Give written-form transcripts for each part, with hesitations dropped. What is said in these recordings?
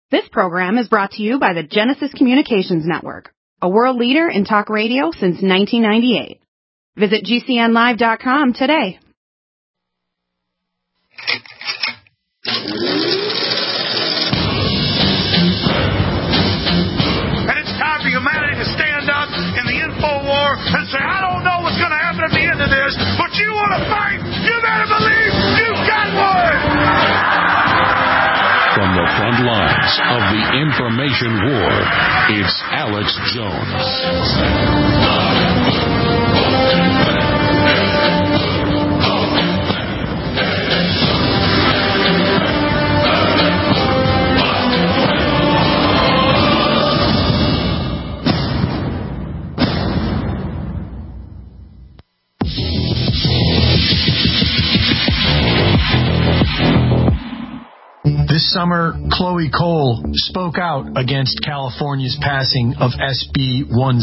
This program is brought to you by the Genesis Communications Network, a world leader in talk radio since 1998. Visit GCNlive.com today. And it's time for humanity to stand up in the info war and say, I don't know what's going to happen at the end of this, but you want to fight, you better believe you got one! From the front lines of the information war, it's Alex Jones. This summer, Chloe Cole spoke out against California's passing of SB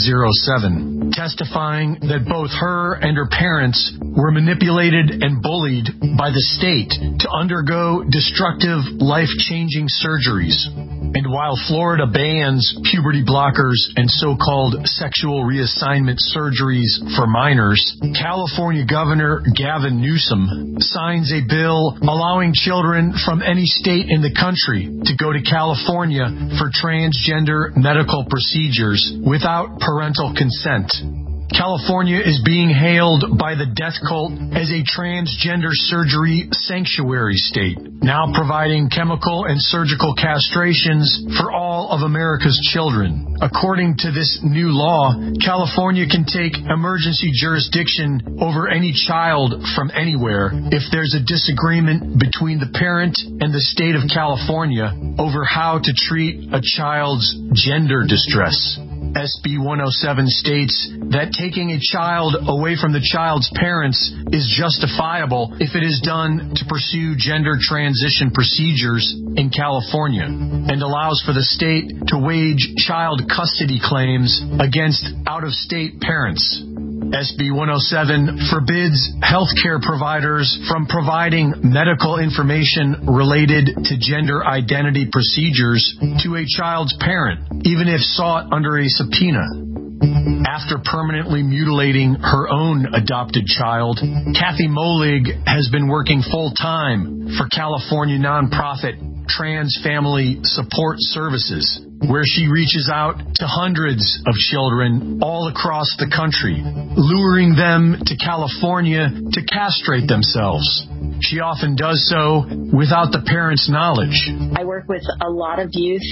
107, testifying that both her and her parents were manipulated and bullied by the state to undergo destructive, life-changing surgeries. And while Florida bans puberty blockers and so-called sexual reassignment surgeries for minors, California Governor Gavin Newsom signs a bill allowing children from any state in the country to go to California for transgender medical procedures without parental consent. California is being hailed by the death cult as a transgender surgery sanctuary state, now providing chemical and surgical castrations for all of America's children. According to this new law, California can take emergency jurisdiction over any child from anywhere if there's a disagreement between the parent and the state of California over how to treat a child's gender distress. SB 107 states that taking a child away from the child's parents is justifiable if it is done to pursue gender transition procedures in California and allows for the state to wage child custody claims against out-of-state parents. SB 107 forbids healthcare providers from providing medical information related to gender identity procedures to a child's parent, even if sought under a subpoena. After permanently mutilating her own adopted child, Kathy Molig has been working full-time for California nonprofit Trans Family Support Services, where she reaches out to hundreds of children all across the country, luring them to California to castrate themselves. She often does so without the parents' knowledge. I work with a lot of youth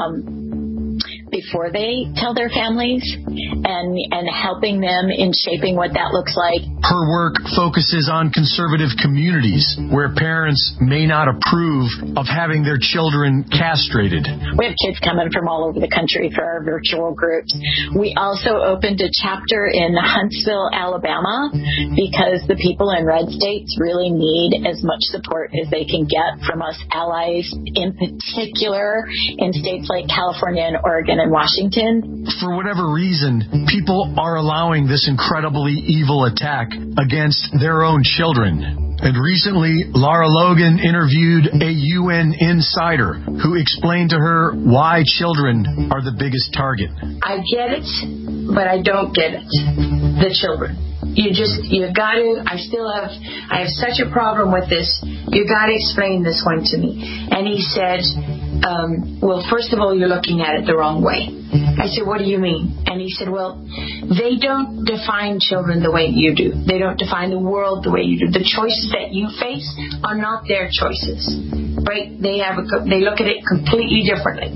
before they tell their families and helping them in shaping what that looks like. Her work focuses on conservative communities where parents may not approve of having their children castrated. We have kids coming from all over the country for our virtual groups. We also opened a chapter in Huntsville, Alabama, because the people in red states really need as much support as they can get from us allies, in particular in states like California and Oregon and Washington. For whatever reason, people are allowing this incredibly evil attack against their own children. And recently, Lara Logan interviewed a UN insider who explained to her why children are the biggest target. I get it, but I don't get it. The children. You got to, I have such a problem with this. You got to explain this one to me. And he said, well, first of all, you're looking at it the wrong way. I said, what do you mean? And he said, well, they don't define children the way you do. They don't define the world the way you do. The choices that you face are not their choices, right? They look at it completely differently.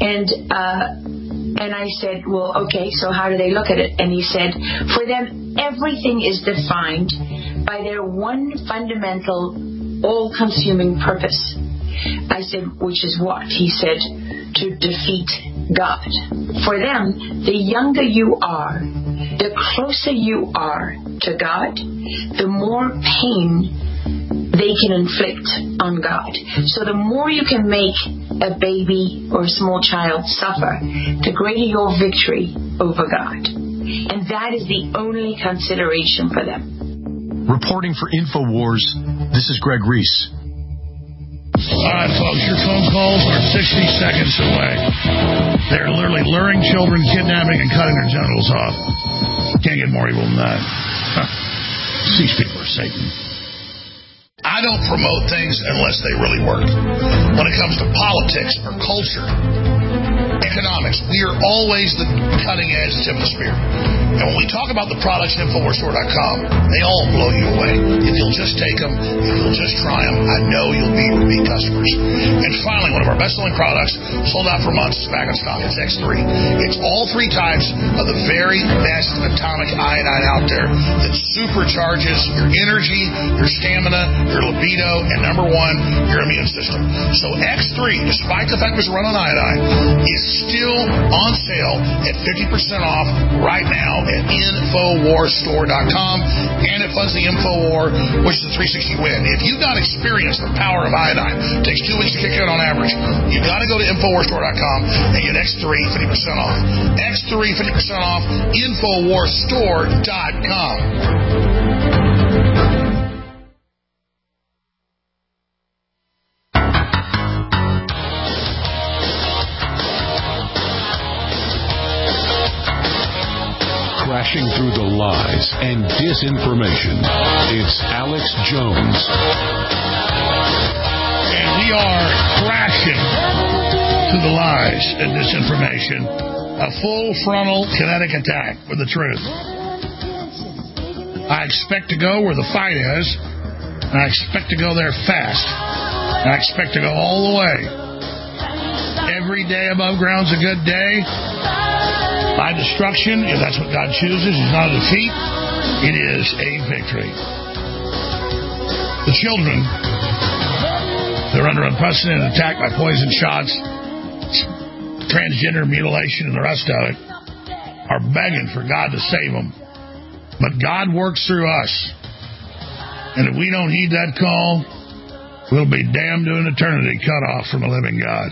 And I said, well, okay, so how do they look at it? And he said, for them, everything is defined by their one fundamental, all-consuming purpose. I said, which is what? He said, to defeat God. For them, the younger you are, the closer you are to God, the more pain they can inflict on God. So the more you can make a baby or a small child suffer, the greater your victory over God. And that is the only consideration for them. Reporting for InfoWars, this is Greg Reese. All right, folks, your phone calls are 60 seconds away. They're literally luring children, kidnapping, and cutting their genitals off. Can't get more evil than that. These people are Satan. I don't promote things unless they really work. When it comes to politics or culture, economics, we are always the cutting edge tip of the spear. And when we talk about the products at InfoWarsStore.com, they all blow you away. If you'll just take them, if you'll just try them, I know you'll be repeat customers. And finally, one of our best-selling products, sold out for months, is back in stock. It's X3. It's all three types of the very best atomic iodine out there that supercharges your energy, your stamina, your libido, and number one, your immune system. So X3, despite the fact it's run on iodine, is still on sale at 50% off right now at InfoWarsStore.com, and it funds the InfoWar, which is a 360 win. If you've not experienced the power of iodine, it takes 2 weeks to kick in on average, you've got to go to InfoWarsStore.com and get X3 50% off. X3 50% off, InfoWarsStore.com. Crashing through the lies and disinformation. It's Alex Jones. And we are crashing through the lies and disinformation. A full frontal kinetic attack for the truth. I expect to go where the fight is, and I expect to go there fast. And I expect to go all the way. Every day above ground's a good day. By destruction, if that's what God chooses, is not a defeat. It is a victory. The children, they're under unprecedented attack by poison shots, transgender mutilation, and the rest of it, are begging for God to save them. But God works through us. And if we don't heed that call, we'll be damned to an eternity cut off from the living God.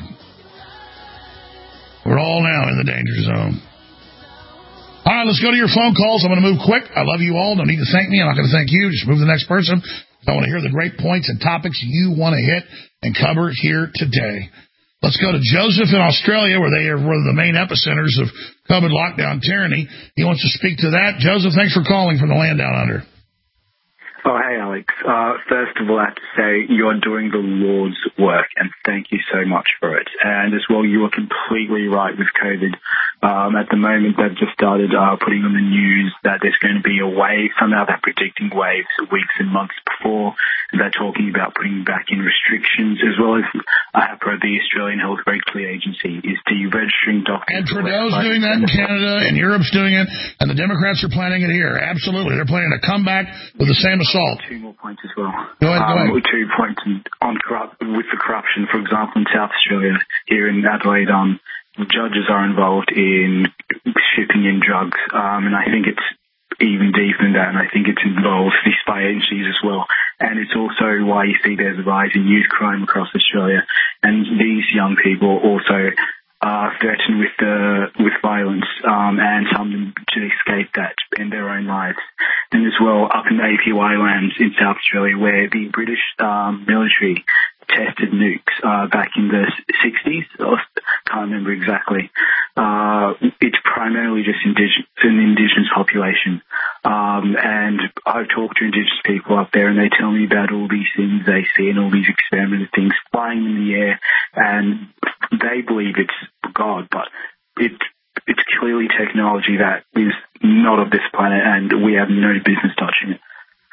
We're all now in the danger zone. All right, let's go to your phone calls. I'm going to move quick. I love you all. Don't need to thank me. I'm not going to thank you. Just move to the next person. I want to hear the great points and topics you want to hit and cover here today. Let's go to Joseph in Australia, where they are one of the main epicenters of COVID lockdown tyranny. He wants to speak to that. Joseph, thanks for calling from the land down under. Oh, hey, Alex. First of all, I have to say you're doing the Lord's work, and thank you so much for it. And as well, you are completely right with COVID. At the moment, they've just started putting on the news that there's going to be a wave. Somehow they're predicting waves weeks and months before. They're talking about putting back in restrictions, as well as AHPRA, the Australian Health Regulatory Agency, is deregistering doctors. And Trudeau's doing that in Canada, and Europe's doing it, and the Democrats are planning it here. Absolutely. They're planning to come back with the same assault. 2 more points as well. Go ahead. 2 points with the corruption. For example, in South Australia, here in Adelaide, judges are involved in shipping in drugs, and I think it's even deeper than that, and I think it involves the spy agencies as well. And it's also why you see there's a rise in youth crime across Australia, and these young people also are threatened with violence, and some of them to escape that in their own lives. And as well, up in the APY lands in South Australia, where the British military tested nukes back in the 60s. I can't remember exactly. It's primarily just an indigenous population. And I've talked to indigenous people up there, and they tell me about all these things they see and all these experimental things flying in the air, and they believe it's God, but it's clearly technology that is not of this planet, and we have no business touching it.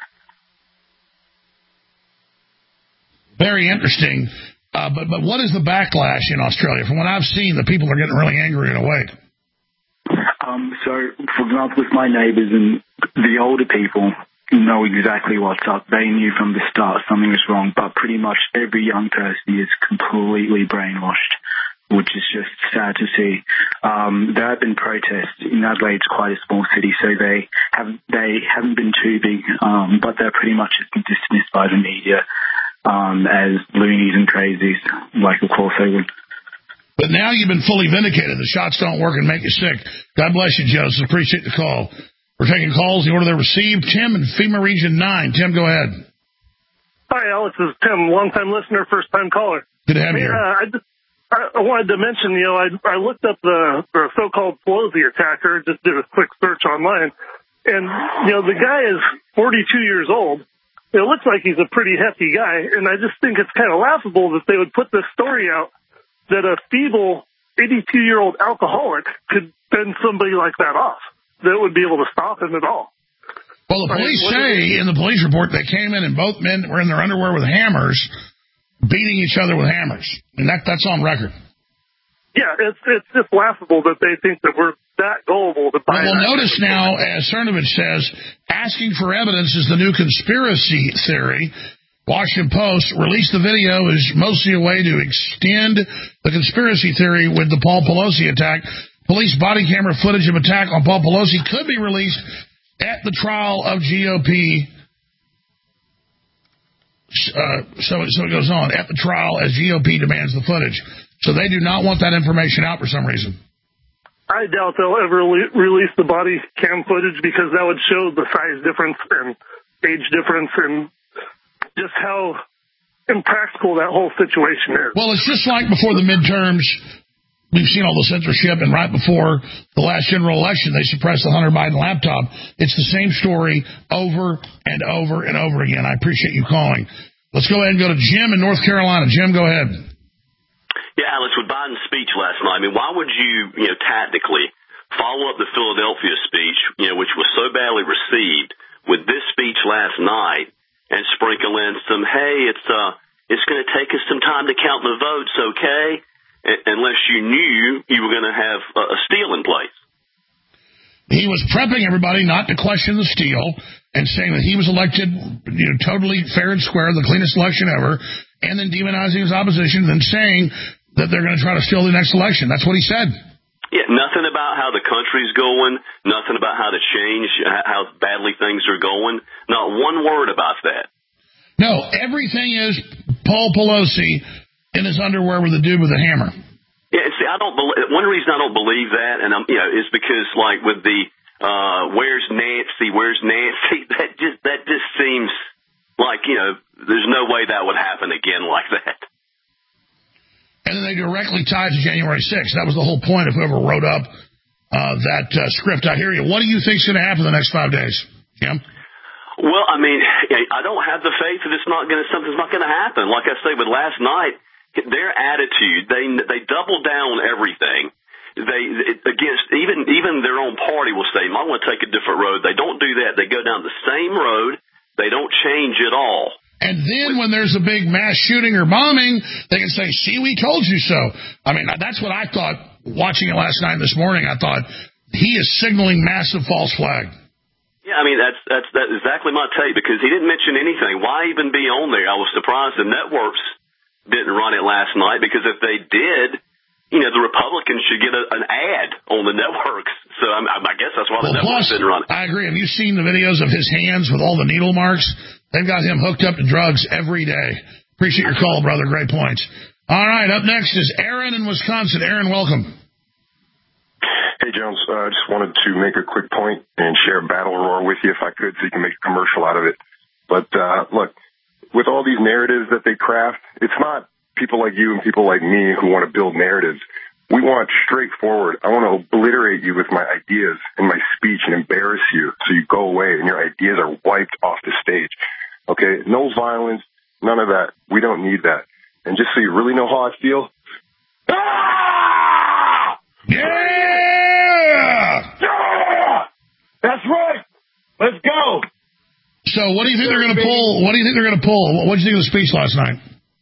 Very interesting. But what is the backlash in Australia? From what I've seen, the people are getting really angry and awake. So, for example, with my neighbours and the older people know exactly what's up. They knew from the start something was wrong, but pretty much every young person is completely brainwashed, which is just sad to see. There have been protests. In Adelaide, it's quite a small city, so they haven't been too big, but they're pretty much just been dismissed by the media as loonies and crazies, like of course they would. But now you've been fully vindicated. The shots don't work and make you sick. God bless you, Joseph. Appreciate the call. We're taking calls in the order they're received. Tim in FEMA Region 9. Tim, go ahead. Hi, Alex. This is Tim, long-time listener, first-time caller. Good to have you here. I wanted to mention, I looked up the so-called Pelosi attacker, just did a quick search online, and, the guy is 42 years old. It looks like he's a pretty hefty guy, and I just think it's kind of laughable that they would put this story out that a feeble 82-year-old alcoholic could fend somebody like that off, that would be able to stop him at all. Well, the police say in the police report they came in and both men were in their underwear with hammers, beating each other with hammers. And that's on record. Yeah, it's just laughable that they think that we're that gullible to buy. Well, notice now, as Cernovich says, asking for evidence is the new conspiracy theory. Washington Post released the video as mostly a way to extend the conspiracy theory with the Paul Pelosi attack. Police body camera footage of attack on Paul Pelosi could be released at the trial of GOP. So it goes on. At the trial as GOP demands the footage. So they do not want that information out for some reason. I doubt they'll ever release the body cam footage because that would show the size difference and age difference and just how impractical that whole situation is. Well, it's just like before the midterms. We've seen all the censorship, and right before the last general election, they suppressed the Hunter Biden laptop. It's the same story over and over and over again. I appreciate you calling. Let's go ahead and go to Jim in North Carolina. Jim, go ahead. Yeah, Alex, with Biden's speech last night, why would you tactically follow up the Philadelphia speech, which was so badly received, with this speech last night and sprinkle in some, hey, it's going to take us some time to count the votes, okay? Unless you knew you were going to have a steal in place. He was prepping everybody not to question the steal and saying that he was elected totally fair and square, the cleanest election ever, and then demonizing his opposition and then saying that they're going to try to steal the next election. That's what he said. Yeah, nothing about how the country's going, nothing about how to change, how badly things are going. Not one word about that. No, everything is Paul Pelosi in his underwear with a dude with a hammer. Yeah, see, one reason I don't believe that, and is because like with the where's Nancy, that just seems like there's no way that would happen again like that. And then they directly tied to January 6th. That was the whole point of whoever wrote up that script. I hear you. What do you think's going to happen the next 5 days, Jim? Well, I don't have the faith that something's not going to happen. Like I say, with last night. Their attitude, they double down on everything. Against even their own party will say, I want to take a different road. They don't do that. They go down the same road. They don't change at all. And then when there's a big mass shooting or bombing, they can say, see, we told you so. That's what I thought watching it last night and this morning. I thought he is signaling massive false flag. Yeah, that's exactly my take because he didn't mention anything. Why even be on there? I was surprised the networks didn't run it last night because if they did, the Republicans should get an ad on the networks. So I guess that's why the networks didn't run it. I agree. Have you seen the videos of his hands with all the needle marks? They've got him hooked up to drugs every day. Appreciate your call, brother. Great points. All right, up next is Aaron in Wisconsin. Aaron, welcome. Hey, Jones. I just wanted to make a quick point and share a battle roar with you if I could so you can make a commercial out of it. But look, with all these narratives that they craft, it's not people like you and people like me who want to build narratives. We want straightforward. I want to obliterate you with my ideas and my speech and embarrass you so you go away and your ideas are wiped off the stage. Okay? No violence, none of that. We don't need that. And just so you really know how I feel. Ah! Yeah! Yeah! That's right. Let's go. So what do you think they're going to pull? What do you think they're going to pull? What did you think of the speech last night?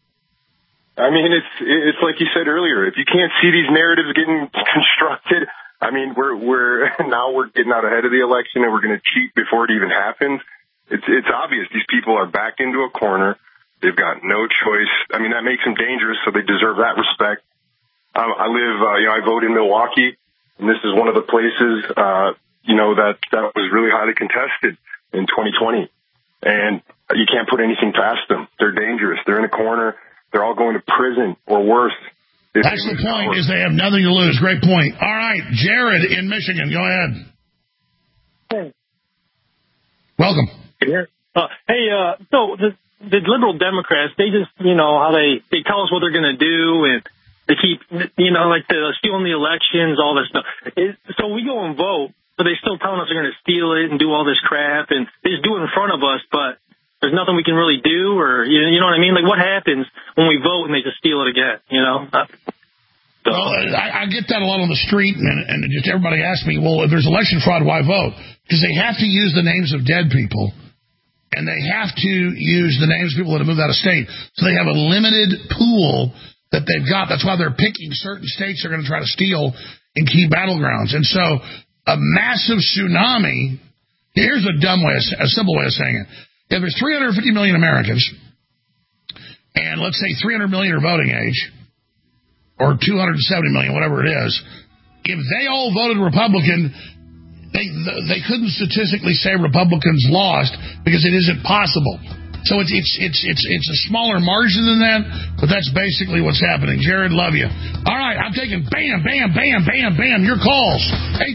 It's like you said earlier. If you can't see these narratives getting constructed, we're getting out ahead of the election and we're going to cheat before it even happens. It's obvious these people are backed into a corner. They've got no choice. That makes them dangerous, so they deserve that respect. I vote in Milwaukee, and this is one of the places, that was really highly contested in 2020. And you can't put anything past them. They're dangerous. They're in a corner. They're all going to prison or worse. That's the point, is they have nothing to lose. Great point. All right, Jared in Michigan, go ahead. Hey. Welcome. Hey, so the liberal Democrats, they just, how they tell us what they're going to do, and they keep, like stealing the elections, all this stuff. So we go and vote, but they still telling us they're going to steal it and do all this crap, and they just do it in front of us, but there's nothing we can really do, or, you know what I mean? Like, what happens when we vote and they just steal it again, Well, I get that a lot on the street, and just everybody asks me, well, if there's election fraud, why vote? Because they have to use the names of dead people, and they have to use the names of people that have moved out of state. So they have a limited pool that they've got. That's why they're picking certain states they're going to try to steal in key battlegrounds. And so a massive tsunami, here's a simple way of saying it. If there's 350 million Americans, and let's say 300 million are voting age, or 270 million, whatever it is, if they all voted Republican, they couldn't statistically say Republicans lost because it isn't possible. So it's a smaller margin than that, but that's basically what's happening. Jared, love you. All right, I'm taking bam, bam, bam, bam, bam, your calls.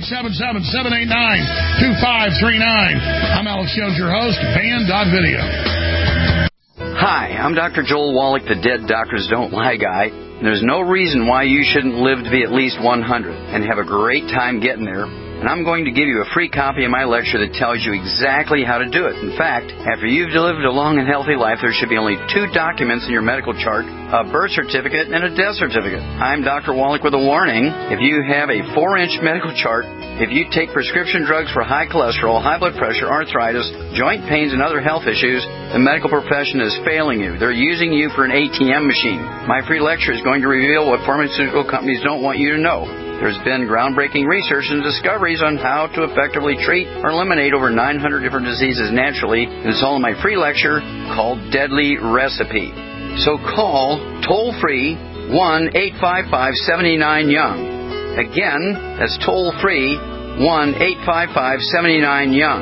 877-789-2539. I'm Alex Jones, your host, Band.video. Hi, I'm Dr. Joel Wallach, the Dead Doctors Don't Lie guy. There's no reason why you shouldn't live to be at least 100 and have a great time getting there. And I'm going to give you a free copy of my lecture that tells you exactly how to do it. In fact, after you've lived a long and healthy life, there should be only 2 documents in your medical chart, a birth certificate and a death certificate. I'm Dr. Wallach with a warning. If you have a 4-inch medical chart, if you take prescription drugs for high cholesterol, high blood pressure, arthritis, joint pains, and other health issues, the medical profession is failing you. They're using you for an ATM machine. My free lecture is going to reveal what pharmaceutical companies don't want you to know. There's been groundbreaking research and discoveries on how to effectively treat or eliminate over 900 different diseases naturally, and it's all in my free lecture called Deadly Recipe. So call toll-free 1-855-79-YOUNG. Again, that's toll-free 1-855-79-YOUNG.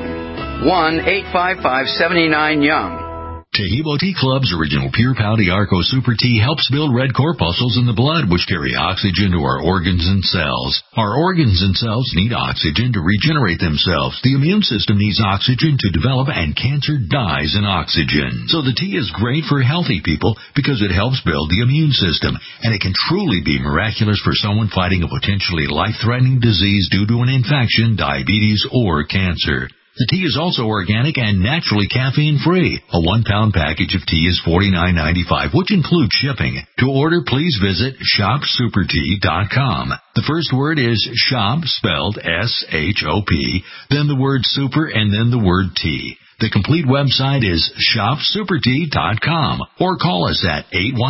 1-855-79-YOUNG. Taheebo Tea Club's original Pure Pau Arco Super Tea helps build red corpuscles in the blood, which carry oxygen to our organs and cells. Our organs and cells need oxygen to regenerate themselves. The immune system needs oxygen to develop, and cancer dies in oxygen. So the tea is great for healthy people because it helps build the immune system, and it can truly be miraculous for someone fighting a potentially life-threatening disease due to an infection, diabetes, or cancer. The tea is also organic and naturally caffeine-free. A 1-pound package of tea is $49.95, which includes shipping. To order, please visit shopsupertea.com. The first word is shop, spelled S-H-O-P, then the word super, and then the word tea. The complete website is shopsupertea.com, or call us at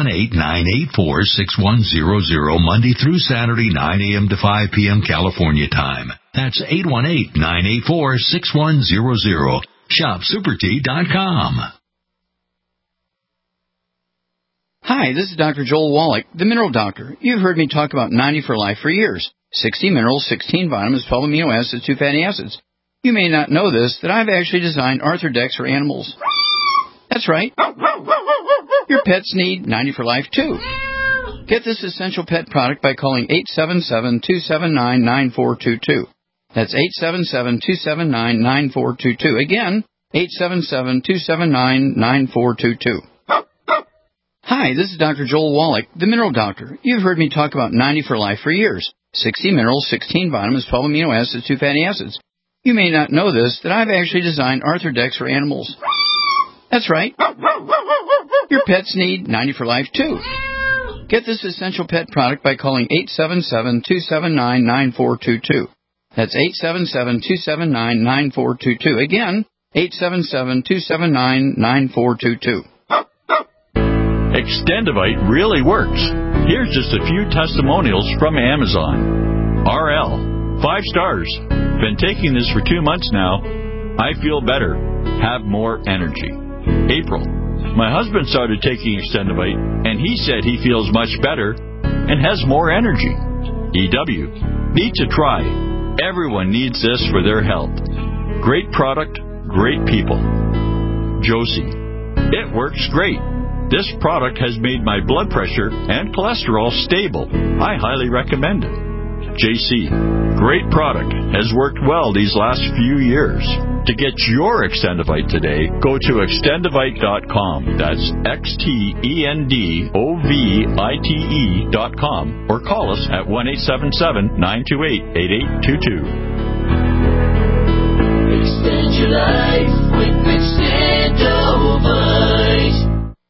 818-984-6100 Monday through Saturday, 9 a.m. to 5 p.m. California time. That's 818-984-6100. Shopsupertea.com. Hi, this is Dr. Joel Wallach, the Mineral Doctor. You've heard me talk about 90 for Life for years. 60 minerals, 16 vitamins, 12 amino acids, 2 fatty acids. You may not know this, that I've actually designed Arthrodex for animals. That's right. Your pets need 90 for Life, too. Get this essential pet product by calling 877-279-9422. That's 877-279-9422. Again, 877-279-9422. Hi, this is Dr. Joel Wallach, the Mineral Doctor. You've heard me talk about 90 for Life for years. 60 minerals, 16 vitamins, 12 amino acids, 2 fatty acids. You may not know this, that I've actually designed Arthrodex for animals. That's right. Your pets need 90 for Life, too. Get this essential pet product by calling 877-279-9422. That's 877-279-9422. Again, 877-279-9422. Extendivite really works. Here's just a few testimonials from Amazon. RL. 5 stars. Been taking this for 2 months now. I feel better. Have more energy. April. My husband started taking Extendivite, and he said he feels much better and has more energy. EW. Need to try. Everyone needs this for their health. Great product, great people. Josie. It works great. This product has made my blood pressure and cholesterol stable. I highly recommend it. JC. Great product. Has worked well these last few years. To get your Extendovite today, go to extendovite.com. That's XTENDOVITE.com or call us at 1-877-928-8822. Extend your life with Extendovite.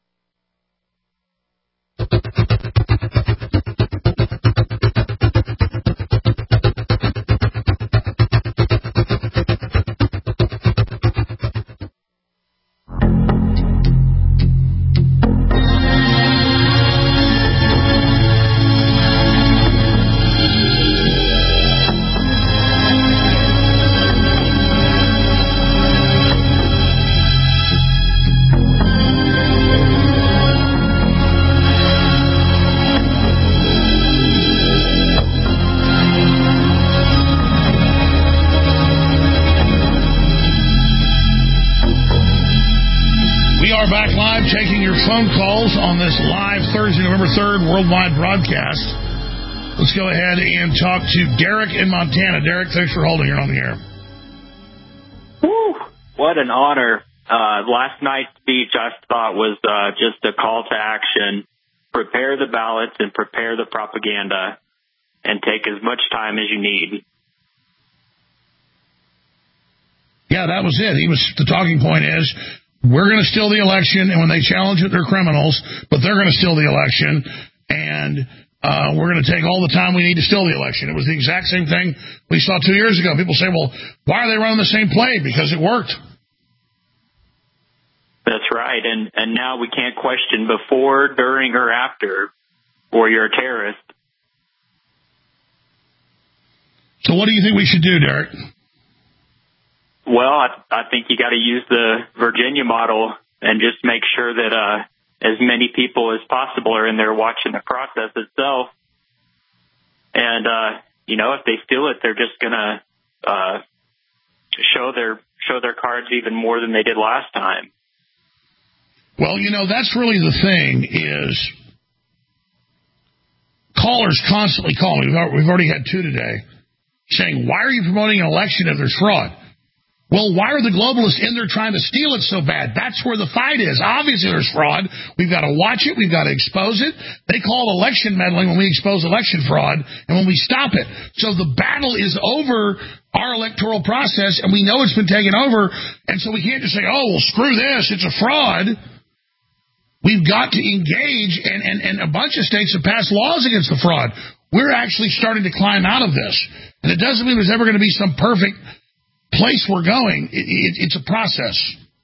Taking your phone calls on this live Thursday, November 3rd, worldwide broadcast. Let's go ahead and talk to Derek in Montana. Derek, thanks for holding. You're on the air. Woo! What an honor. Last night's speech, I thought, was just a call to action. Prepare the ballots and prepare the propaganda and take as much time as you need. Yeah, that was it. The talking point is, we're going to steal the election, and when they challenge it, they're criminals, but they're going to steal the election, and we're going to take all the time we need to steal the election. It was the exact same thing we saw 2 years ago. People say, well, why are they running the same play? Because it worked. That's right, and now we can't question before, during, or after, or you're a terrorist. So what do you think we should do, Derek? Well, I think you got to use the Virginia model and just make sure that as many people as possible are in there watching the process itself. And, if they steal it, they're just going to show their cards even more than they did last time. Well, that's really the thing is callers constantly call me. We've already had 2 today saying, why are you promoting an election if there's fraud? Well, why are the globalists in there trying to steal it so bad? That's where the fight is. Obviously, there's fraud. We've got to watch it. We've got to expose it. They call it election meddling when we expose election fraud and when we stop it. So the battle is over our electoral process, and we know it's been taken over, and so we can't just say, oh, well, screw this. It's a fraud. We've got to engage, and a bunch of states have passed laws against the fraud. We're actually starting to climb out of this. And it doesn't mean there's ever going to be some perfect place we're going. It's a process.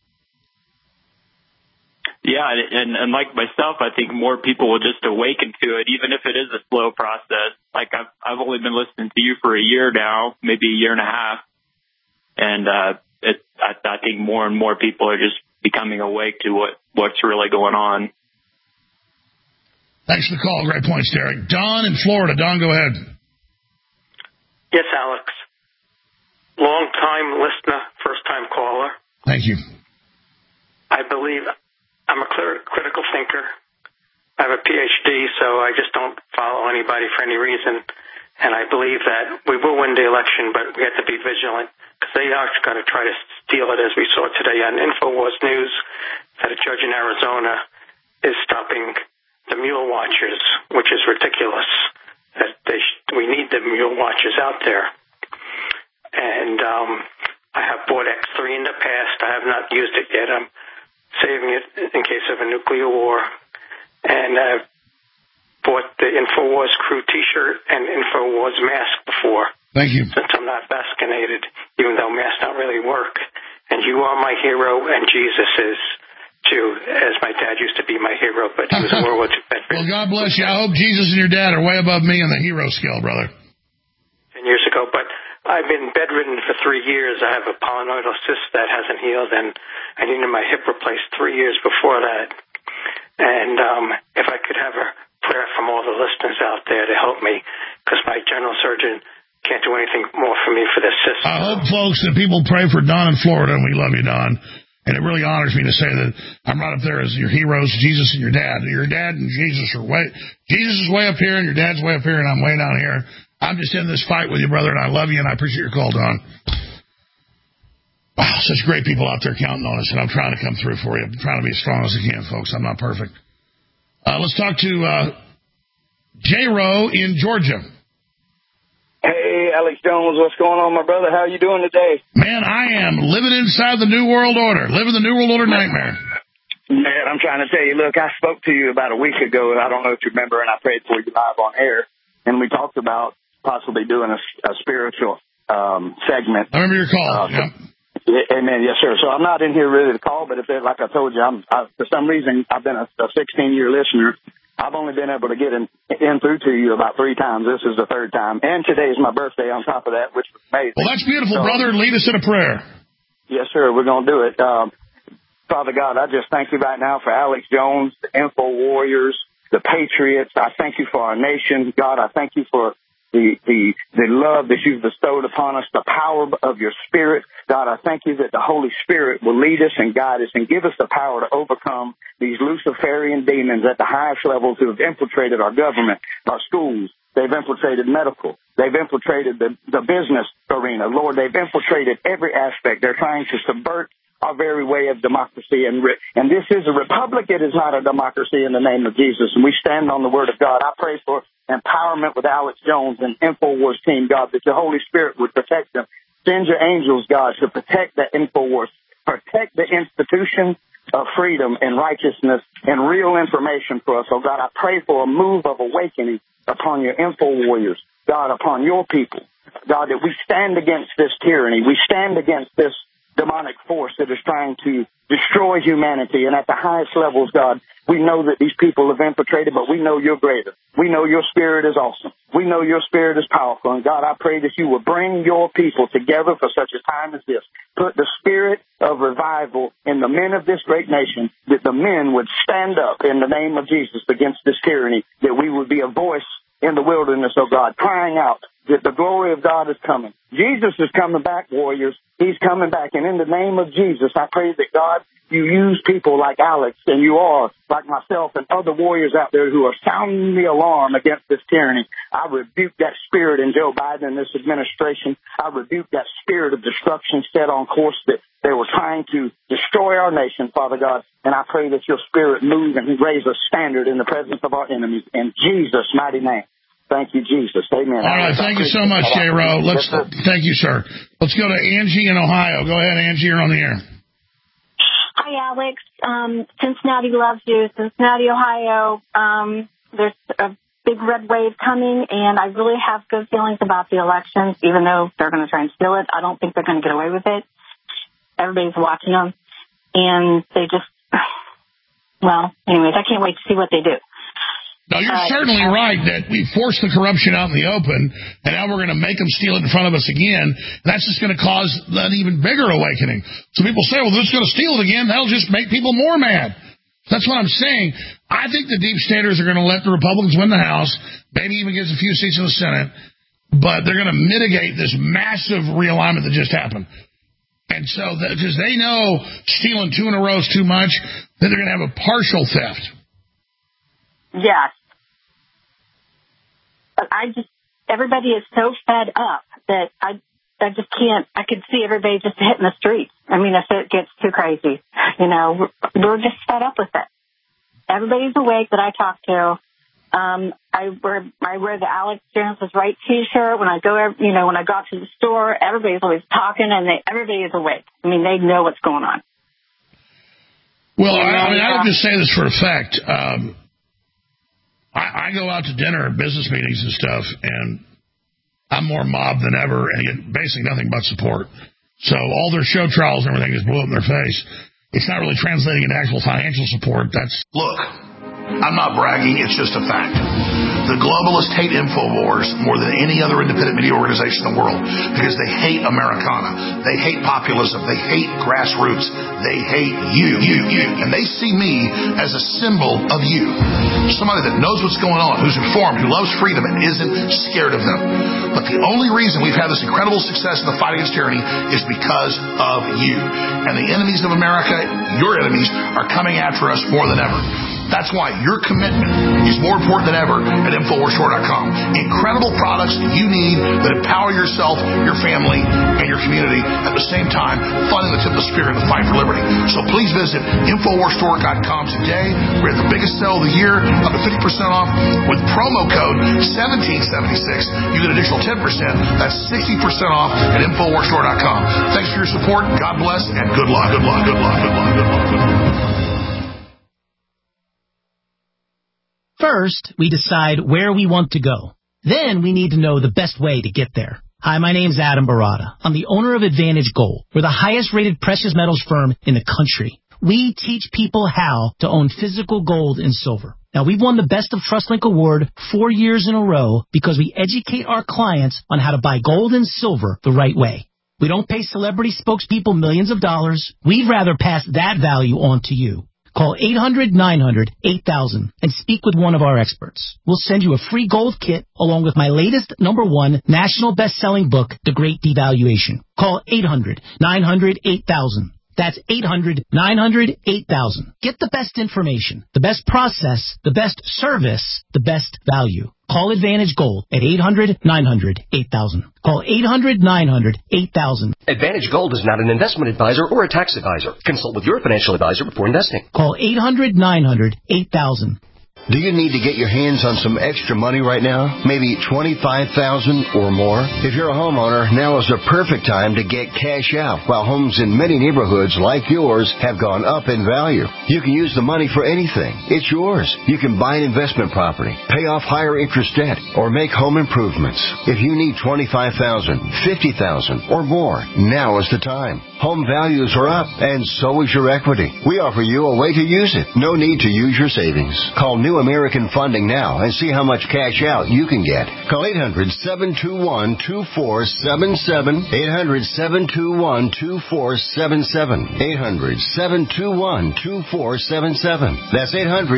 Yeah, and like myself, I think more people will just awaken to it, even if it is a slow process. Like I've only been listening to you for a year now, maybe a year and a half, and I think more and more people are just becoming awake to what's really going on. Thanks for the call. Great points, Derek. Don in Florida. Don, go ahead. Yes, Alex. Long-time listener, first-time caller. Thank you. I believe I'm a critical thinker. I have a PhD, so I just don't follow anybody for any reason. And I believe that we will win the election, but we have to be vigilant because they are going to try to steal it, as we saw today on InfoWars News, that a judge in Arizona is stopping the mule watchers, which is ridiculous. That we need the mule watchers out there. And I have bought X3 in the past. I have not used it yet. I'm saving it in case of a nuclear war. And I've bought the InfoWars crew T-shirt and InfoWars mask before. Thank you. Since I'm not vaccinated, even though masks don't really work. And you are my hero, and Jesus is too, as my dad used to be my hero, but he was a World War II veteran. Well, God bless you. I hope Jesus and your dad are way above me on the hero scale, brother. 10 years ago, but I've been bedridden for 3 years. I have a polynoidal cyst that hasn't healed, and I needed my hip replaced 3 years before that. And if I could have a prayer from all the listeners out there to help me, because my general surgeon can't do anything more for me for this cyst. I hope, folks, that people pray for Don in Florida, and we love you, Don. And it really honors me to say that I'm right up there as your heroes, Jesus and your dad. Your dad and Jesus Jesus is way up here and your dad's way up here and I'm way down here. I'm just in this fight with you, brother, and I love you and I appreciate your call, Don. Wow, such great people out there counting on us, and I'm trying to come through for you. I'm trying to be as strong as I can, folks. I'm not perfect. Let's talk to J-Ro in Georgia. Hey, Alex Jones, what's going on, my brother? How you doing today? Man, I am living inside the New World Order, living the New World Order nightmare. Man, I'm trying to tell you, look, I spoke to you about a week ago, I don't know if you remember, and I prayed for you live on air, and we talked about possibly doing a spiritual segment. I remember your call, Amen, yes, sir. So I'm not in here ready to call, but like I told you, for some reason, I've been a 16-year listener. I've only been able to get in through to you about 3 times. This is the 3rd time. And today is my birthday on top of that, which was amazing. Well, that's beautiful, brother. Lead us in a prayer. Yes, sir. We're going to do it. Father God, I just thank you right now for Alex Jones, the Info Warriors, the Patriots. I thank you for our nation. God, I thank you for the love that you've bestowed upon us, the power of your Spirit. God, I thank you that the Holy Spirit will lead us and guide us and give us the power to overcome these Luciferian demons at the highest levels who have infiltrated our government, our schools. They've infiltrated medical. They've infiltrated the business arena. Lord, they've infiltrated every aspect. They're trying to subvert our very way of democracy. And this is a republic. It is not a democracy in the name of Jesus. And we stand on the word of God. I pray for empowerment with Alex Jones and InfoWars team, God, that your Holy Spirit would protect them. Send your angels, God, to protect the InfoWars, protect the institution of freedom and righteousness and real information for us. Oh, God, I pray for a move of awakening upon your Info Warriors, God, upon your people. God, that we stand against this tyranny. We stand against this demonic force that is trying to destroy humanity. And at the highest levels, God, we know that these people have infiltrated, but we know you're greater. We know your Spirit is awesome. We know your Spirit is powerful. And God, I pray that you will bring your people together for such a time as this. Put the spirit of revival in the men of this great nation, that the men would stand up in the name of Jesus against this tyranny, that we would be a voice in the wilderness, oh God, crying out that the glory of God is coming. Jesus is coming back, warriors. He's coming back. And in the name of Jesus, I pray that, God, you use people like Alex and you are, like myself and other warriors out there who are sounding the alarm against this tyranny. I rebuke that spirit in Joe Biden and this administration. I rebuke that spirit of destruction set on course that they were trying to destroy our nation, Father God. And I pray that your spirit move and raise a standard in the presence of our enemies. In Jesus' mighty name. Thank you, Jesus. Amen. All right. Thank you so much, J-Ro. Thank you, sir. Let's go to Angie in Ohio. Go ahead, Angie. You're on the air. Hi, Alex. Cincinnati loves you. Cincinnati, Ohio. There's a big red wave coming, and I really have good feelings about the elections, even though they're going to try and steal it. I don't think they're going to get away with it. Everybody's watching them, and they just, well, anyways, I can't wait to see what they do. No, you're certainly right that we forced the corruption out in the open, and now we're going to make them steal it in front of us again. And that's just going to cause an even bigger awakening. So people say, well, they're just going to steal it again. That'll just make people more mad. That's what I'm saying. I think the deep staters are going to let the Republicans win the House, maybe even get a few seats in the Senate, but they're going to mitigate this massive realignment that just happened. And so, because they know stealing 2 in a row is too much, then they're going to have a partial theft. Yes. But everybody is so fed up that I just can't, I could see everybody just hitting the streets. I mean, if it gets too crazy, we're just fed up with it. Everybody's awake that I talk to. I wear the Alex Jones is Right t-shirt when I go, when I go out to the store, everybody's always talking and everybody is awake. I mean, they know what's going on. Well, I don't just say this for a fact. I go out to dinner and business meetings and stuff, and I'm more mob than ever, and get basically nothing but support. So all their show trials and everything is blew up in their face. It's not really translating into actual financial support. Look, I'm not bragging. It's just a fact. The globalists hate InfoWars more than any other independent media organization in the world because they hate Americana. They hate populism. They hate grassroots. They hate you. And they see me as a symbol of you. Somebody that knows what's going on, who's informed, who loves freedom, and isn't scared of them. But the only reason we've had this incredible success in the fight against tyranny is because of you. And the enemies of America, your enemies, are coming after us more than ever. That's why your commitment is more important than ever at InfoWarsStore.com. Incredible products you need that empower yourself, your family, and your community, at the same time funding the tip of the spear in the fight for liberty. So please visit InfoWarsStore.com today. We're at the biggest sale of the year, up to 50% off. With promo code 1776, you get an additional 10%. That's 60% off at InfoWarsStore.com. Thanks for your support. God bless, and good luck. Good luck. Good luck. Good luck. Good luck. Good luck. First, we decide where we want to go. Then we need to know the best way to get there. Hi, my name's Adam Barada. I'm the owner of Advantage Gold. We're the highest-rated precious metals firm in the country. We teach people how to own physical gold and silver. Now, we've won the Best of TrustLink Award 4 years in a row because we educate our clients on how to buy gold and silver the right way. We don't pay celebrity spokespeople millions of dollars. We'd rather pass that value on to you. Call 800-900-8000 and speak with one of our experts. We'll send you a free gold kit along with my latest #1 national best-selling book, The Great Devaluation. Call 800-900-8000. That's 800-900-8000. Get the best information, the best process, the best service, the best value. Call Advantage Gold at 800-900-8000. Call 800-900-8000. Advantage Gold is not an investment advisor or a tax advisor. Consult with your financial advisor before investing. Call 800-900-8000. Do you need to get your hands on some extra money right now? Maybe $25,000 or more? If you're a homeowner, now is the perfect time to get cash out while homes in many neighborhoods like yours have gone up in value. You can use the money for anything. It's yours. You can buy an investment property, pay off higher interest debt, or make home improvements. If you need $25,000, $50,000 or more, now is the time. Home values are up, and so is your equity. We offer you a way to use it. No need to use your savings. Call New American Funding now and see how much cash out you can get. Call 800-721-2477. 800-721-2477. 800-721-2477. That's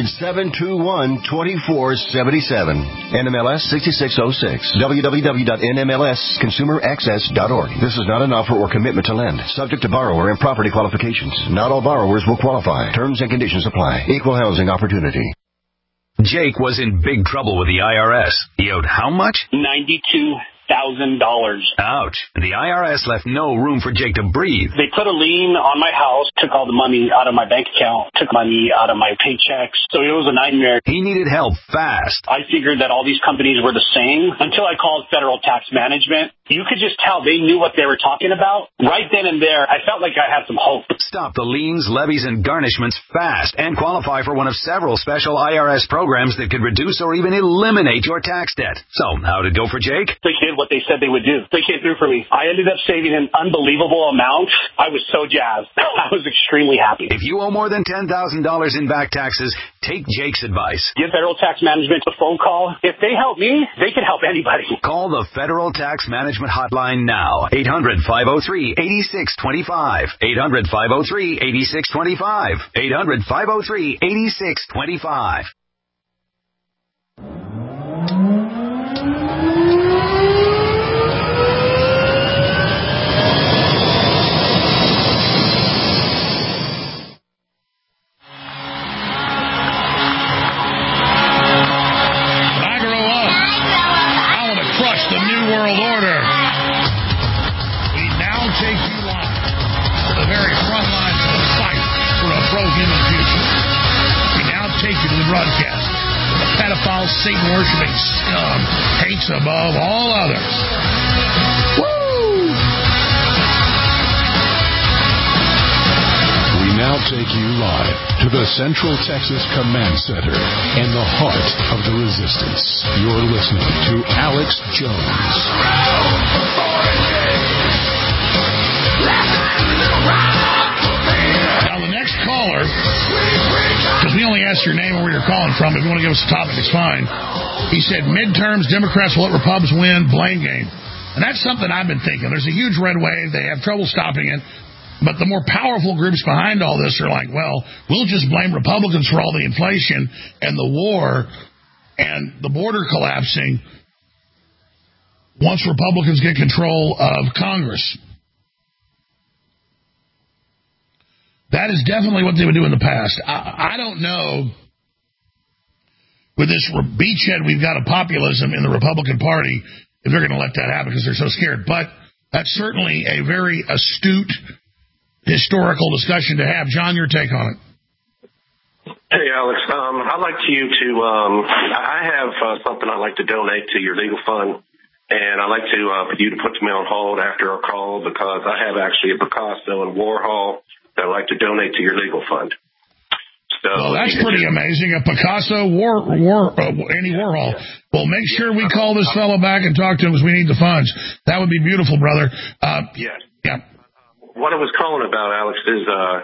800-721-2477. NMLS 6606. www.nmlsconsumeraccess.org. This is not an offer or commitment to lend. Subject to borrower and property qualifications. Not all borrowers will qualify. Terms and conditions apply. Equal housing opportunity. Jake was in big trouble with the IRS. He owed how much? $92,000. Ouch. The IRS left no room for Jake to breathe. They put a lien on my house, took all the money out of my bank account, took money out of my paychecks. So it was a nightmare. He needed help fast. I figured that all these companies were the same until I called Federal Tax Management. You could just tell they knew what they were talking about. Right then and there, I felt like I had some hope. Stop the liens, levies, and garnishments fast and qualify for one of several special IRS programs that could reduce or even eliminate your tax debt. So, how'd it go for Jake? They did what they said they would do. They came through for me. I ended up saving an unbelievable amount. I was so jazzed. I was extremely happy. If you owe more than $10,000 in back taxes, take Jake's advice. Give Federal Tax Management a phone call. If they help me, they can help anybody. Call the Federal Tax Management hotline now. 800-503-8625. 800-503-8625. 800-503-8625. The New World Order. We now take you live to the very front lines of the fight for a pro-human future. We now take you to the broadcast where the pedophile, Satan-worshipping scum hates above all others. Woo! We now take you live to the Central Texas Command Center in the heart of the resistance. You're listening to Alex Jones. Now the next caller, because we only ask your name and where you're calling from. If you want to give us a topic, it's fine. He said, midterms, Democrats will let Republicans win, blame game. And that's something I've been thinking. There's a huge red wave. They have trouble stopping it. But the more powerful groups behind all this are like, well, we'll just blame Republicans for all the inflation and the war and the border collapsing once Republicans get control of Congress. That is definitely what they would do in the past. I don't know. With this beachhead we've got of populism in the Republican Party, if they're going to let that happen because they're so scared. But that's certainly a very astute historical discussion to have. John, your take on it. Hey, Alex. I'd like you to, I have something I'd like to donate to your legal fund, and I'd like to for you to put me on hold after our call because I have actually a Picasso and Warhol that I'd like to donate to your legal fund. So, well, that's pretty amazing. A Picasso, Andy Warhol. Well, make sure we call this fellow back and talk to him because we need the funds. That would be beautiful, brother. Yeah. What I was calling about, Alex, is,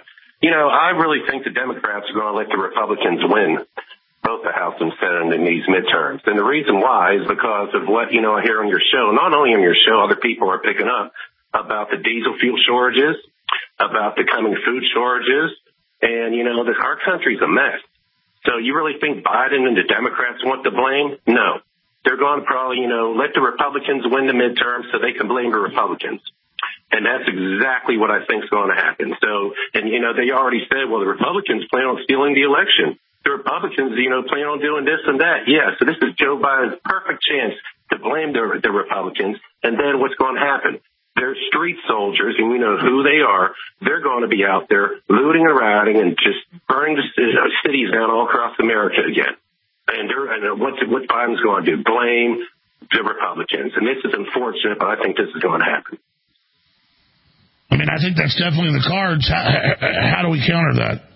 I really think the Democrats are going to let the Republicans win both the House and Senate in these midterms. And the reason why is because of what, I hear on your show. Not only on your show, other people are picking up about the diesel fuel shortages, about the coming food shortages. And, our country's a mess. So you really think Biden and the Democrats want the blame? No. They're going to probably, let the Republicans win the midterms so they can blame the Republicans. And that's exactly what I think is going to happen. So, and, they already said, well, the Republicans plan on stealing the election. The Republicans, plan on doing this and that. Yeah, so this is Joe Biden's perfect chance to blame the Republicans. And then what's going to happen? They're street soldiers, and we know who they are. They're going to be out there looting and rioting and just burning the cities down all across America again. And what's Biden's going to do? Blame the Republicans. And this is unfortunate, but I think this is going to happen. I mean, I think that's definitely in the cards. How do we counter that?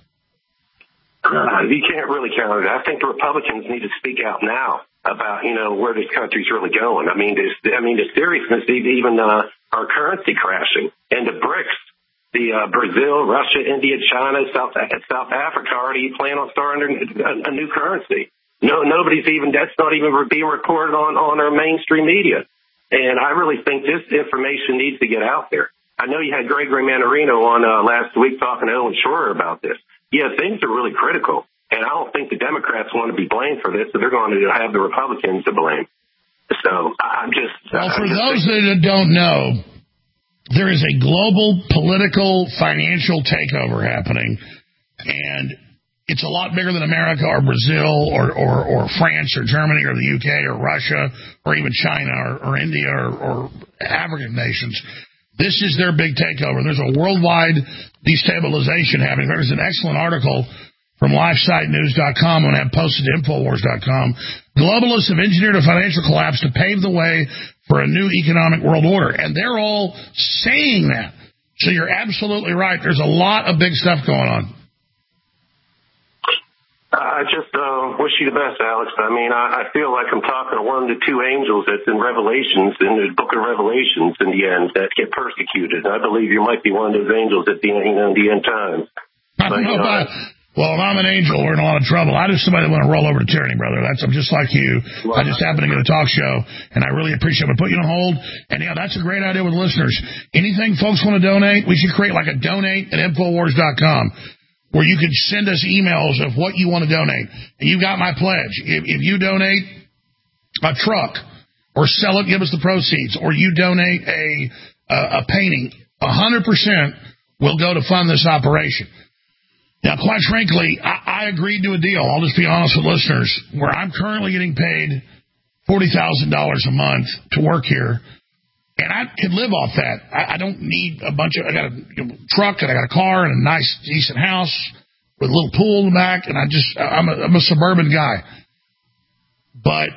You can't really counter that. I think the Republicans need to speak out now about, where this country's really going. I mean, the seriousness, even our currency crashing, and the BRICS, the Brazil, Russia, India, China, South Africa already plan on starting a new currency. That's not even being reported on our mainstream media. And I really think this information needs to get out there. I know you had Gregory Mannarino on last week talking to Owen Schroyer about this. Yeah, things are really critical. And I don't think the Democrats want to be blamed for this, so they're going to have the Republicans to blame. So I'm just... Well, for those that don't know, there is a global political financial takeover happening, and it's a lot bigger than America or Brazil or France or Germany or the UK or Russia or even China or India or African nations. This is their big takeover. There's a worldwide destabilization happening. There's an excellent article from LifeSiteNews.com. I'm going to have posted to Infowars.com. Globalists have engineered a financial collapse to pave the way for a new economic world order. And they're all saying that. So you're absolutely right. There's a lot of big stuff going on. I just wish you the best, Alex. I mean, I feel like I'm talking to one of the two angels that's in Revelations, in the book of Revelations in the end, that get persecuted. I believe you might be one of those angels at the end times. I don't know about... Well, if I'm an angel, we're in a lot of trouble. I just somebody that want to roll over to tyranny, brother. I'm just like you. I just happen to get a talk show, and I really appreciate it. But put you on hold, and yeah, that's a great idea with listeners. Anything folks want to donate, we should create like a donate at Infowars.com, where you can send us emails of what you want to donate. And you got my pledge. If you donate a truck or sell it, give us the proceeds, or you donate a painting, 100% will go to fund this operation. Now, quite frankly, I agreed to a deal. I'll just be honest with listeners, where I'm currently getting paid $40,000 a month to work here, and I can live off that. I don't need I got a truck, and I got a car, and a nice, decent house with a little pool in the back, and I'm a suburban guy. But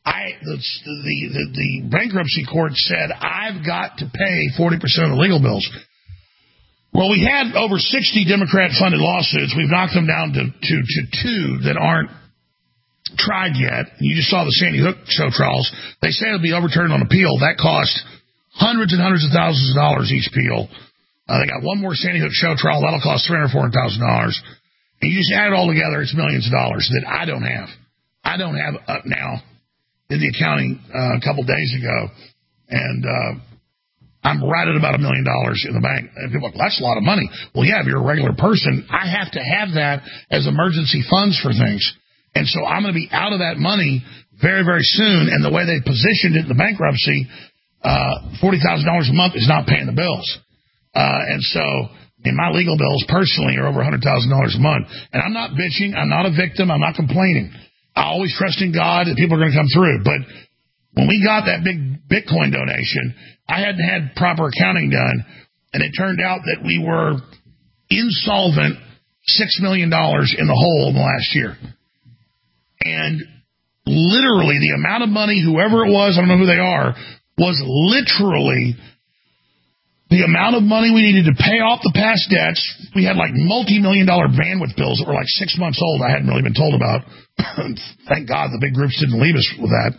the bankruptcy court said I've got to pay 40% of the legal bills. Well, we had over 60 Democrat-funded lawsuits. We've knocked them down to two that aren't tried yet. You just saw the Sandy Hook show trials. They say it'll be overturned on appeal. That cost hundreds and hundreds of thousands of dollars each appeal. They got one more Sandy Hook show trial. That'll cost $300,000 or $400,000. And you just add it all together, it's millions of dollars that I don't have. I don't have now did the accounting a couple days ago, and I'm right at about $1 million in the bank. And people are like, well, that's a lot of money. Well, yeah, if you're a regular person, I have to have that as emergency funds for things. And so I'm going to be out of that money very, very soon. And the way they positioned it in the bankruptcy, $40,000 a month is not paying the bills. And so my legal bills personally are over $100,000 a month. And I'm not bitching. I'm not a victim. I'm not complaining. I always trust in God that people are going to come through. But when we got that big Bitcoin donation, I hadn't had proper accounting done, and it turned out that we were insolvent, $6 million in the hole in the last year. And literally the amount of money, whoever it was, I don't know who they are, was literally the amount of money we needed to pay off the past debts. We had like multi-million-dollar bandwidth bills that were like 6 months old I hadn't really been told about. Thank God the big groups didn't leave us with that.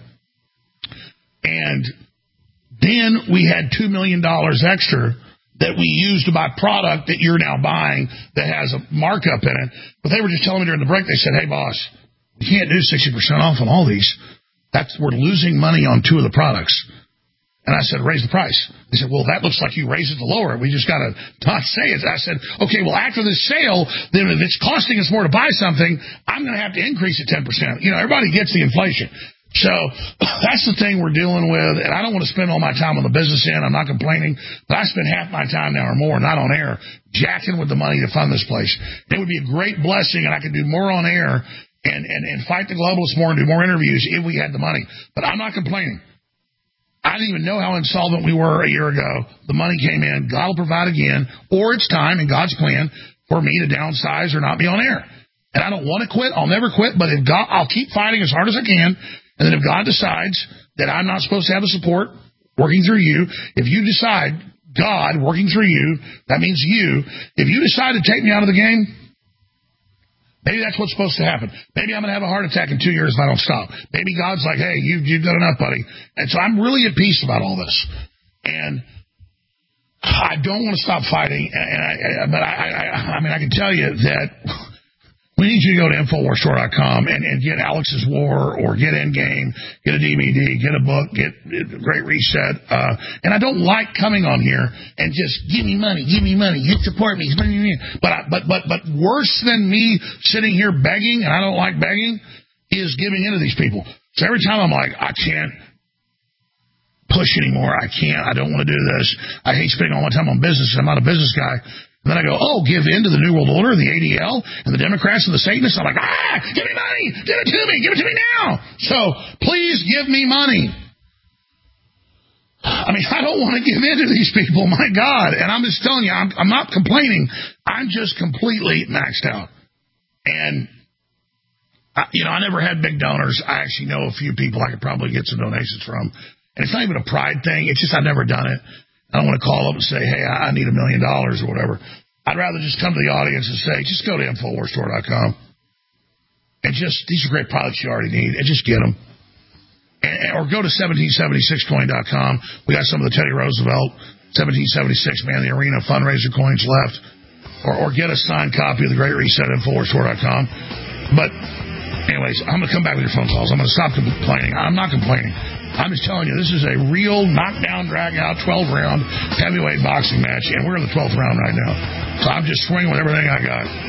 And then we had $2 million extra that we used to buy product that you're now buying that has a markup in it. But they were just telling me during the break, they said, hey, boss, we can't do 60% off on all these. We're losing money on 2 of the products. And I said, raise the price. They said, well, that looks like you raised it to lower it. We just got to not say it. I said, okay, well, after this sale, then if it's costing us more to buy something, I'm going to have to increase it 10%. Everybody gets the inflation. So that's the thing we're dealing with, and I don't want to spend all my time on the business end. I'm not complaining, but I spend half my time now or more, not on air, jacking with the money to fund this place. It would be a great blessing, and I could do more on air and fight the globalists more and do more interviews if we had the money. But I'm not complaining. I didn't even know how insolvent we were a year ago. The money came in. God will provide again, or it's time in God's plan for me to downsize or not be on air. And I don't want to quit. I'll never quit, but I'll keep fighting as hard as I can. And then if God decides that I'm not supposed to have the support working through you, if you decide God working through you, that means you, if you decide to take me out of the game, maybe that's what's supposed to happen. Maybe I'm going to have a heart attack in 2 years if I don't stop. Maybe God's like, hey, you've done enough, buddy. And so I'm really at peace about all this. And I don't want to stop fighting. But I can tell you that we need you to go to InfoWarsStore.com and get Alex's War or get Endgame, get a DVD, get a book, get Great Reset. And I don't like coming on here and just give me money, you support me. But worse than me sitting here begging, and I don't like begging, is giving into these people. So every time I'm like, I can't push anymore. I don't want to do this. I hate spending all my time on business. I'm not a business guy. And then I go, give in to the New World Order, the ADL, and the Democrats and the Satanists. I'm like, give me money. Give it to me now. So please give me money. I don't want to give in to these people, my God. And I'm just telling you, I'm not complaining. I'm just completely maxed out. And, I never had big donors. I actually know a few people I could probably get some donations from. And it's not even a pride thing. It's just I've never done it. I don't want to call up and say, hey, I need $1 million or whatever. I'd rather just come to the audience and say, just go to InfoWarsStore.com. And these are great products you already need. And just get them. Or go to 1776coin.com. We got some of the Teddy Roosevelt 1776 Man in the Arena fundraiser coins left. Or get a signed copy of the Great Reset at InfoWarsStore.com. But anyways, I'm going to come back with your phone calls. I'm going to stop complaining. I'm not complaining. I'm just telling you, this is a real knockdown, drag-out, 12-round heavyweight boxing match, and we're in the 12th round right now. So I'm just swinging with everything I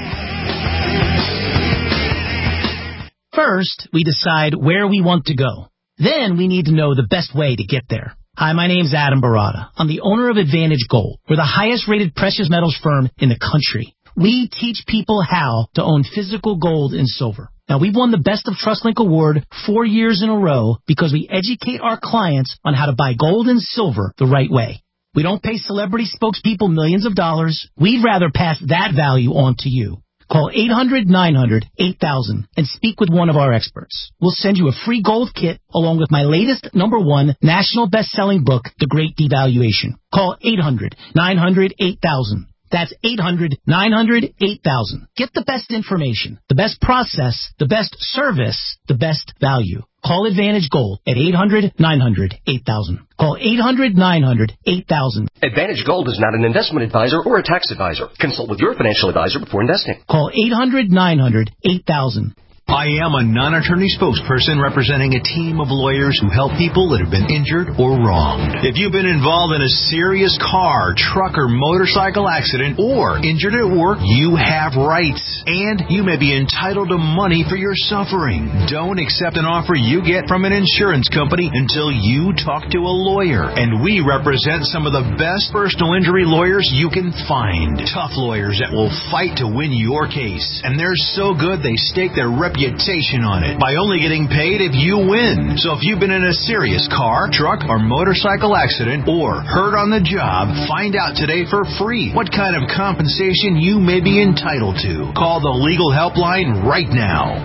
got. First, we decide where we want to go. Then we need to know the best way to get there. Hi, my name's Adam Barada. I'm the owner of Advantage Gold. We're the highest-rated precious metals firm in the country. We teach people how to own physical gold and silver. Now, we've won the Best of TrustLink Award 4 years in a row because we educate our clients on how to buy gold and silver the right way. We don't pay celebrity spokespeople millions of dollars. We'd rather pass that value on to you. Call 800-900-8000 and speak with one of our experts. We'll send you a free gold kit along with my latest #1 national best-selling book, The Great Devaluation. Call 800-900-8000. That's 800-900-8000. Get the best information, the best process, the best service, the best value. Call Advantage Gold at 800-900-8000. Call 800-900-8000. Advantage Gold is not an investment advisor or a tax advisor. Consult with your financial advisor before investing. Call 800-900-8000. I am a non-attorney spokesperson representing a team of lawyers who help people that have been injured or wronged. If you've been involved in a serious car, truck, or motorcycle accident or injured at work, you have rights, and you may be entitled to money for your suffering. Don't accept an offer you get from an insurance company until you talk to a lawyer. And we represent some of the best personal injury lawyers you can find. Tough lawyers that will fight to win your case. And they're so good they stake their reputation on it by only getting paid if you win. So if you've been in a serious car, truck, or motorcycle accident or hurt on the job, find out today for free what kind of compensation you may be entitled to. Call the legal helpline right now.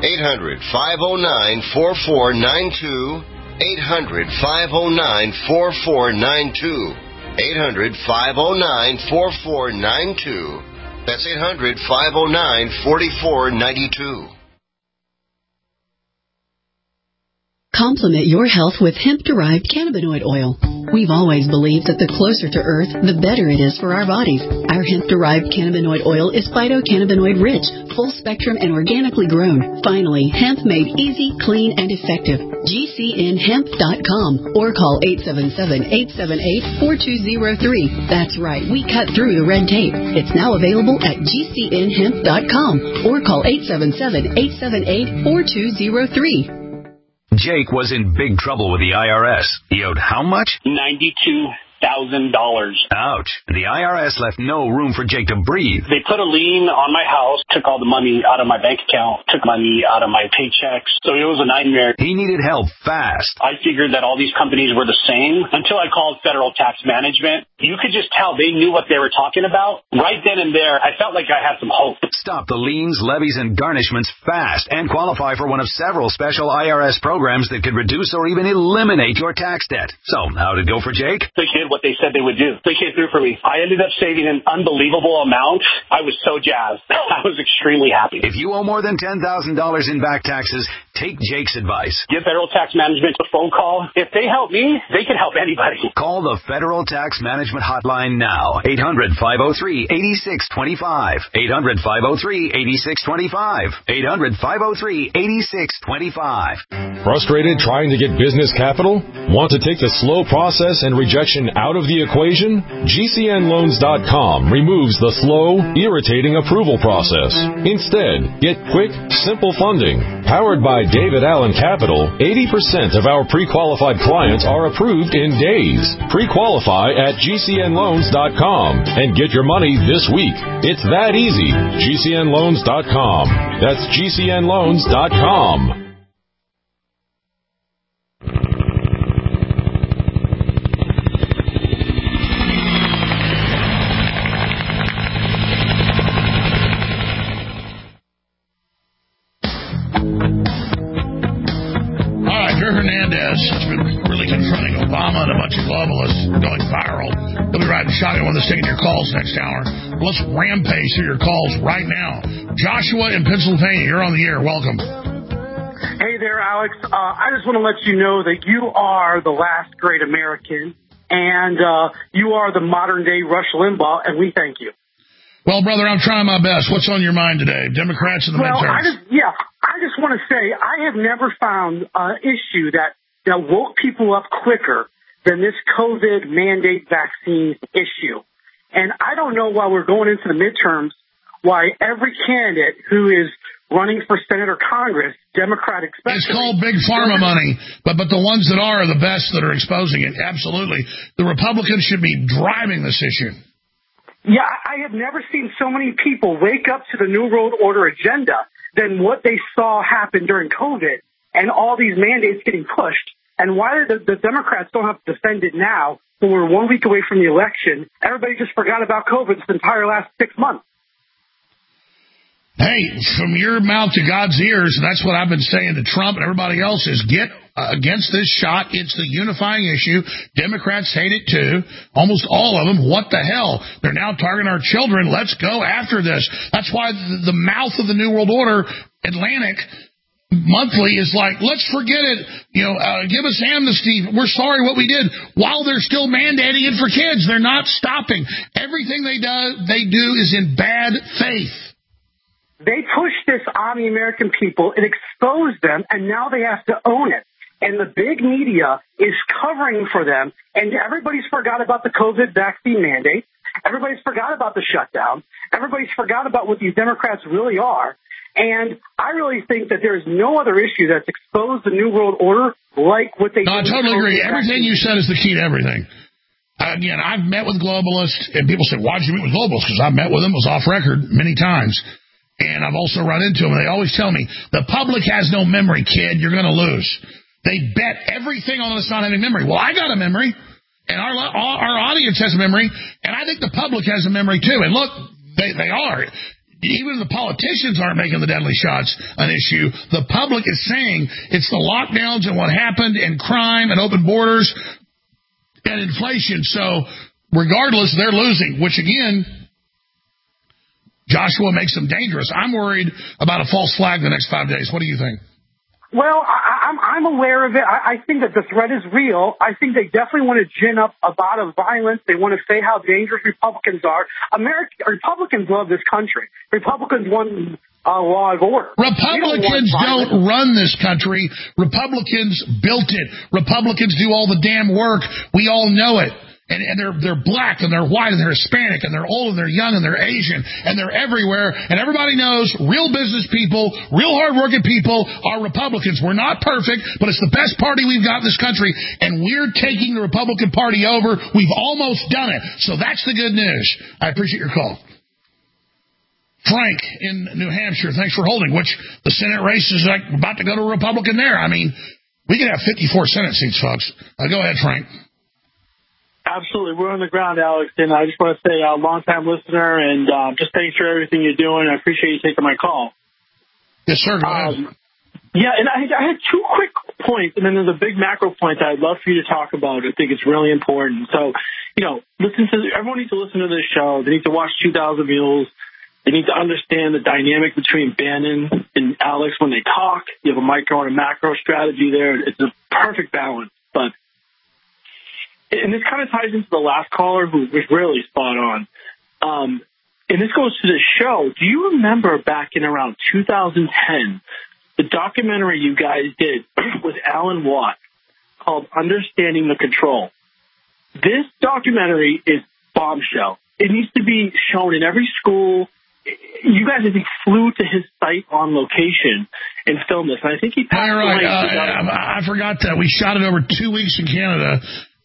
800-509-4492. 800-509-4492. 800-509-4492. That's 800-509-4492. Complement your health with hemp-derived cannabinoid oil. We've always believed that the closer to Earth, the better it is for our bodies. Our hemp-derived cannabinoid oil is phytocannabinoid-rich, full-spectrum, and organically grown. Finally, hemp made easy, clean, and effective. GCNhemp.com or call 877-878-4203. That's right, we cut through the red tape. It's now available at GCNhemp.com or call 877-878-4203. Jake was in big trouble with the IRS. He owed how much? $92,000. Ouch. The IRS left no room for Jake to breathe. They put a lien on my house, took all the money out of my bank account, took money out of my paychecks. So it was a nightmare. He needed help fast. I figured that all these companies were the same until I called Federal Tax Management. You could just tell they knew what they were talking about. Right then and there, I felt like I had some hope. Stop the liens, levies, and garnishments fast and qualify for one of several special IRS programs that could reduce or even eliminate your tax debt. So, how'd it go for Jake? They did what they said they would do. They came through for me. I ended up saving an unbelievable amount. I was so jazzed. I was extremely happy. If you owe more than $10,000 in back taxes, take Jake's advice. Give Federal Tax Management a phone call. If they help me, they can help anybody. Call the Federal Tax Management Hotline now. 800-503-8625. 800-503-8625. 800-503-8625. Frustrated trying to get business capital? Want to take the slow process and rejection out of the equation? GCNloans.com removes the slow, irritating approval process. Instead, get quick, simple funding. Powered by David Allen Capital, 80% of our pre-qualified clients are approved in days. Pre-qualify at GCNloans.com and get your money this week. It's that easy. GCNloans.com. That's GCNloans.com. Hernandez has been really confronting Obama and a bunch of globalists going viral. He'll be riding shotgun with us, taking your calls next hour. Let's rampage through your calls right now. Joshua in Pennsylvania, you're on the air. Welcome. Hey there, Alex. I just want to let you know that you are the last great American, and you are the modern-day Rush Limbaugh, and we thank you. Well, brother, I'm trying my best. What's on your mind today? Democrats in the midterms. I just want to say I have never found an issue that woke people up quicker than this COVID mandate vaccine issue. And I don't know why we're going into the midterms, why every candidate who is running for Senate or Congress, Democratic especially. It's called big pharma money, but the ones that are the best that are exposing it. Absolutely. The Republicans should be driving this issue. Yeah, I have never seen so many people wake up to the New World Order agenda than what they saw happen during COVID and all these mandates getting pushed. And why the Democrats don't have to defend it now when we're 1 week away from the election? Everybody just forgot about COVID this entire last 6 months. Hey, from your mouth to God's ears, and that's what I've been saying to Trump and everybody else, is get against this shot. It's the unifying issue. Democrats hate it too. Almost all of them. What the hell? They're now targeting our children. Let's go after this. That's why the mouth of the New World Order, Atlantic Monthly, is like, let's forget it. Give us amnesty. We're sorry what we did. While they're still mandating it for kids, they're not stopping. Everything they do is in bad faith. They pushed this on the American people. It exposed them, and now they have to own it. And the big media is covering for them, and everybody's forgot about the COVID vaccine mandate. Everybody's forgot about the shutdown. Everybody's forgot about what these Democrats really are. And I really think that there is no other issue that's exposed the New World Order like what they did. I totally agree. Everything you said is the key to everything. Again, I've met with globalists, and people say, why'd you meet with globalists? Because I've met with them, was off record many times. And I've also run into them, and they always tell me, the public has no memory, kid. You're going to lose. They bet everything on us not having memory. Well, I got a memory, and our audience has a memory, and I think the public has a memory, too. And look, they are. Even the politicians aren't making the deadly shots an issue. The public is saying it's the lockdowns and what happened and crime and open borders and inflation. So regardless, they're losing, which, again, Joshua makes them dangerous. I'm worried about a false flag the next 5 days. What do you think? Well, I'm aware of it. I think that the threat is real. I think they definitely want to gin up a lot of violence. They want to say how dangerous Republicans are. Republicans love this country. Republicans want law and order. Republicans don't run this country. Republicans built it. Republicans do all the damn work. We all know it. And they're black, and they're white, and they're Hispanic, and they're old, and they're young, and they're Asian, and they're everywhere. And everybody knows real business people, real hardworking people are Republicans. We're not perfect, but it's the best party we've got in this country, and we're taking the Republican Party over. We've almost done it. So that's the good news. I appreciate your call. Frank in New Hampshire, thanks for holding, which the Senate race is like about to go to a Republican there. I mean, we could have 54 Senate seats, folks. Go ahead, Frank. Absolutely. We're on the ground, Alex, and I just want to say long-time listener, and just thanks for everything you're doing. I appreciate you taking my call. Yes, sir. Go ahead. Yeah, and I had two quick points, and then there's a big macro point that I'd love for you to talk about. I think it's really important. So, everyone needs to listen to this show. They need to watch 2,000 Mules. They need to understand the dynamic between Bannon and Alex when they talk. You have a micro and a macro strategy there. It's a perfect balance. And this kind of ties into the last caller who was really spot on. And this goes to the show. Do you remember back in around 2010, the documentary you guys did with Alan Watt called Understanding the Control? This documentary is bombshell. It needs to be shown in every school. You guys, I think, flew to his site on location and filmed this. And I think he passed away. I forgot that. We shot it over 2 weeks in Canada.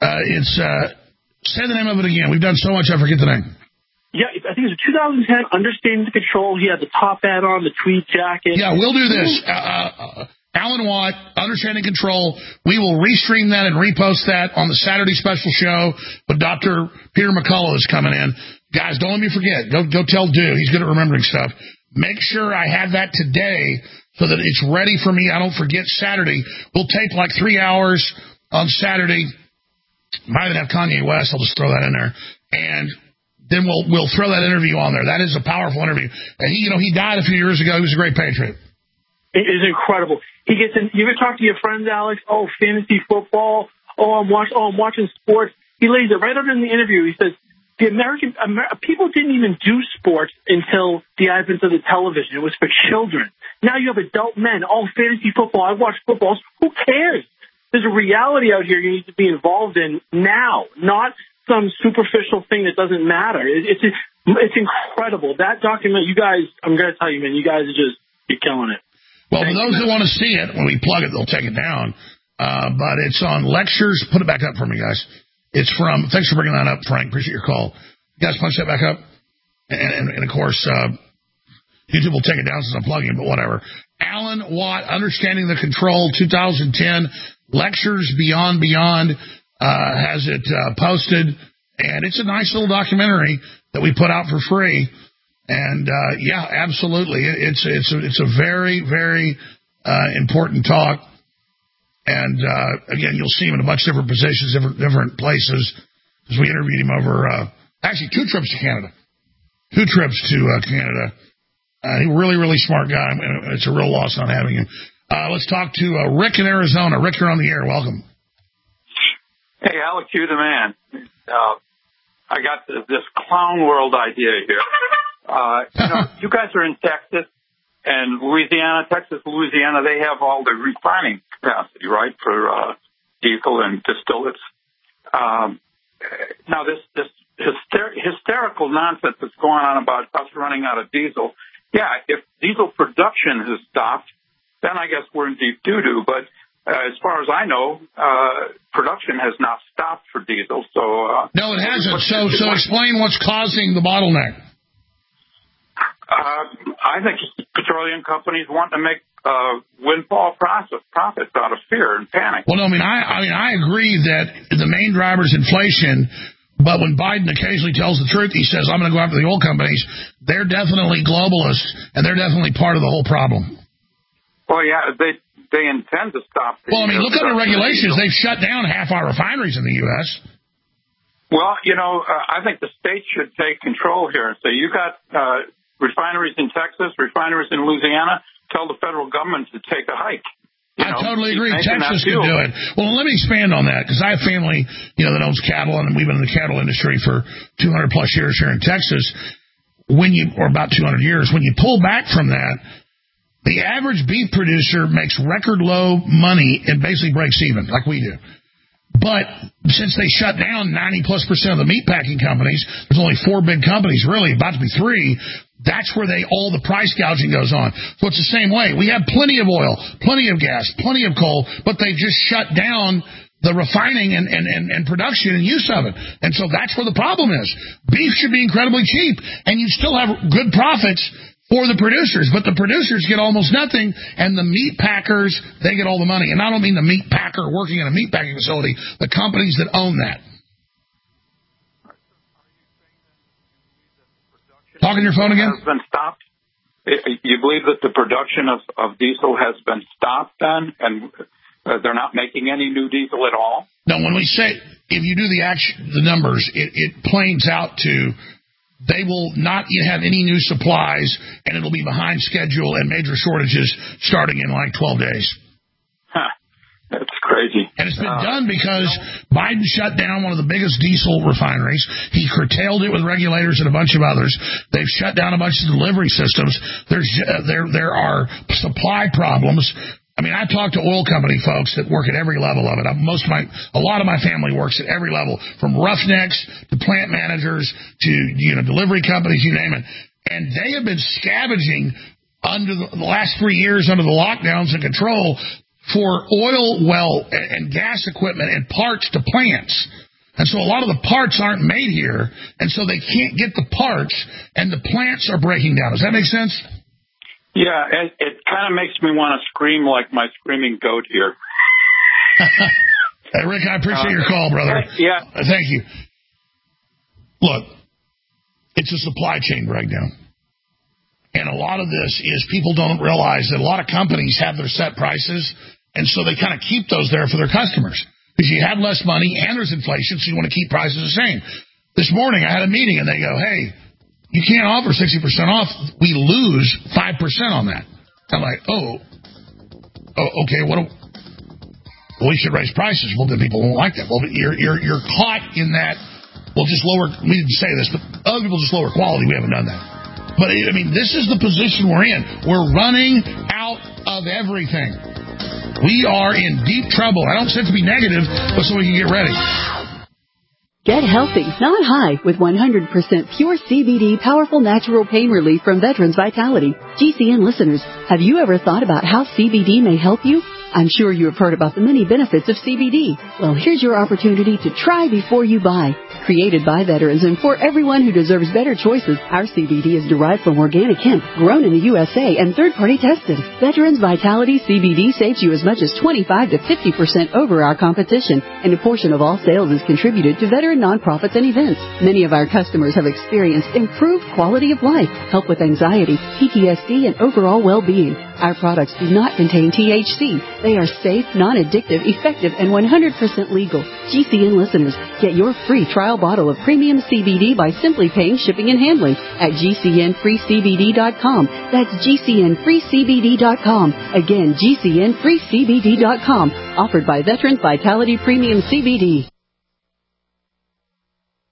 Say the name of it again. We've done so much, I forget the name. Yeah, I think it was 2010, Understanding the Control. He had the top hat on, the tweed jacket. Yeah, we'll do this. Alan Watt, Understanding Control. We will restream that and repost that on the Saturday special show, but Dr. Peter McCullough is coming in. Guys, don't let me forget. Go tell Dew. He's good at remembering stuff. Make sure I have that today so that it's ready for me. I don't forget Saturday. We'll tape like 3 hours on Saturday. Might even have Kanye West. I'll just throw that in there. And then we'll throw that interview on there. That is a powerful interview. And he died a few years ago. He was a great patriot. It is incredible. He gets in. You ever talk to your friends, Alex? Oh, fantasy football. I'm watching sports. He lays it right under in the interview. He says, the American people didn't even do sports until the advent of the television. It was for children. Now you have adult men. Oh, fantasy football. I watch football. Who cares? There's a reality out here you need to be involved in now, not some superficial thing that doesn't matter. It's incredible. That document, you guys, I'm going to tell you, man, you guys you're killing it. Well, for those that want to see it, when we plug it, they'll take it down. But it's on lectures. Put it back up for me, guys. It's from, thanks for bringing that up, Frank. Appreciate your call. You guys punch that back up? And of course, YouTube will take it down since I'm plugging it, but whatever. Alan Watt, Understanding the Control, 2010, Lectures Beyond, has it posted. And it's a nice little documentary that we put out for free. And, yeah, absolutely. It's a very, very important talk. And, again, you'll see him in a bunch of different positions, different places, because we interviewed him over, actually 2 trips to Canada. 2 trips to Canada. He's a really, really smart guy. It's a real loss not having him. Let's talk to Rick in Arizona. Rick, you're on the air. Welcome. Hey, Alex, you're the man. I got this clown world idea here. You guys are in Texas. And Louisiana, Texas, Louisiana, they have all the refining capacity, right, for diesel and distillates. Now, this hysterical nonsense that's going on about us running out of diesel, yeah, if diesel production has stopped, then I guess we're in deep doo-doo. But as far as I know, production has not stopped for diesel. So no, it hasn't. So explain what's causing the bottleneck. I think petroleum companies want to make windfall profits out of fear and panic. Well, no, I agree that the main driver is inflation. But when Biden occasionally tells the truth, he says, I'm going to go after the oil companies. They're definitely globalists, and they're definitely part of the whole problem. Well, yeah, they intend to stop. Well, I mean, look at the regulations. They've shut down half our refineries in the U.S. Well, I think the states should take control here and say, you got refineries in Texas, refineries in Louisiana, tell the federal government to take a hike. I totally agree. Texas could do it. Well, let me expand on that, because I have family, that owns cattle, and we've been in the cattle industry for 200-plus years here in Texas. Or about 200 years. When you pull back from that, the average beef producer makes record low money and basically breaks even, like we do. But since they shut down 90+% of the meatpacking companies, there's only 4 big companies, really, about to be 3. That's where all the price gouging goes on. So it's the same way. We have plenty of oil, plenty of gas, plenty of coal, but they've just shut down the refining and production and use of it. And so that's where the problem is. Beef should be incredibly cheap, and you still have good profits for the producers, but the producers get almost nothing, and the meat packers, they get all the money. And I don't mean the meat packer working in a meat packing facility, the companies that own that. Talking your phone again? Has been stopped. You believe that the production of diesel has been stopped then, and they're not making any new diesel at all? No, when we say, if you do the numbers, it planes out to they will not have any new supplies, and it'll be behind schedule and major shortages starting in like 12 days. That's crazy. And it's been done because Biden shut down one of the biggest diesel refineries. He curtailed it with regulators and a bunch of others. They've shut down a bunch of delivery systems. There are supply problems. I mean, I talk to oil company folks that work at every level of it. A lot of my family works at every level, from roughnecks to plant managers to delivery companies, you name it. And they have been scavenging under the last 3 years under the lockdowns and control for oil well and gas equipment and parts to plants. And so a lot of the parts aren't made here, and so they can't get the parts, and the plants are breaking down. Does that make sense? Yeah, it kind of makes me want to scream like my screaming goat here. Hey, Rick, I appreciate your call, brother. Yeah. Thank you. Look, it's a supply chain breakdown. And a lot of this is people don't realize that a lot of companies have their set prices, and so they kind of keep those there for their customers. Because you have less money and there's inflation, so you want to keep prices the same. This morning I had a meeting, and they go, hey, you can't offer 60% off. We lose 5% on that. I'm like, oh okay, well, we should raise prices. Well, then people won't like that. Well, but you're caught in that, well, just lower, we didn't say this, but other people just lower quality. We haven't done that. But, I mean, this is the position we're in. We're running out of everything. We are in deep trouble. I don't say it to be negative, but so we can get ready. Get healthy, not high, with 100% pure CBD powerful natural pain relief from Veterans Vitality. GCN listeners, have you ever thought about how CBD may help you? I'm sure you have heard about the many benefits of CBD. Well, here's your opportunity to try before you buy. Created by veterans and for everyone who deserves better choices, our CBD is derived from organic hemp, grown in the USA, and third-party tested. Veterans Vitality CBD saves you as much as 25 to 50% over our competition, and a portion of all sales is contributed to veteran nonprofits and events. Many of our customers have experienced improved quality of life, help with anxiety, PTSD, and overall well-being. Our products do not contain THC. They are safe, non-addictive, effective, and 100% legal. GCN listeners, get your free trial bottle of premium CBD by simply paying shipping and handling at GCNFreeCBD.com. That's GCNFreeCBD.com. Again, GCNFreeCBD.com. Offered by Veterans Vitality Premium CBD.